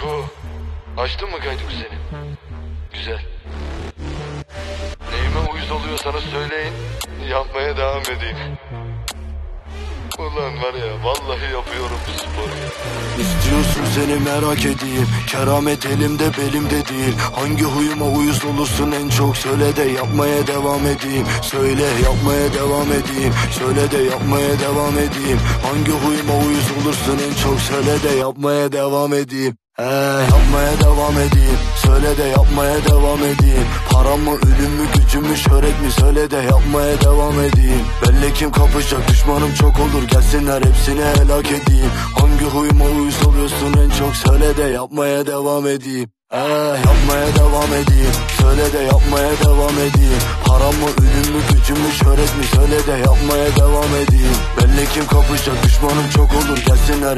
Alo. Açtın mı kaydı senin? Güzel. Neyime uyuz oluyorsanız söyleyin. Yapmaya devam edeyim. Ulan var ya, vallahi yapıyorum bu sporu ya. İstiyorsun seni merak edeyim, keramet elimde belimde değil. Hangi huyuma uyuz olursun en çok, söyle de yapmaya devam edeyim. Söyle yapmaya devam edeyim, söyle de yapmaya devam edeyim. Hangi huyuma uyuz olursun en çok, söyle de yapmaya devam edeyim. Yapmaya devam edeyim, söyle de yapmaya devam edeyim. Param mı, ölüm mü, gücüm mü, şöhret mi, söyle de yapmaya devam edeyim. Benle kim kapışacak, düşmanım çok olur, gelsinler hepsini helak edeyim. Hangi huyuma uyuz oluyorsun en çok, söyle de yapmaya devam edeyim. Yapmaya devam edeyim, söyle de yapmaya devam edeyim. Param mı, ölüm mü, gücüm mü, şöhret mi, söyle de yapmaya devam edeyim. Benle kim kapışacak, düşmanım çok olur, gelsinler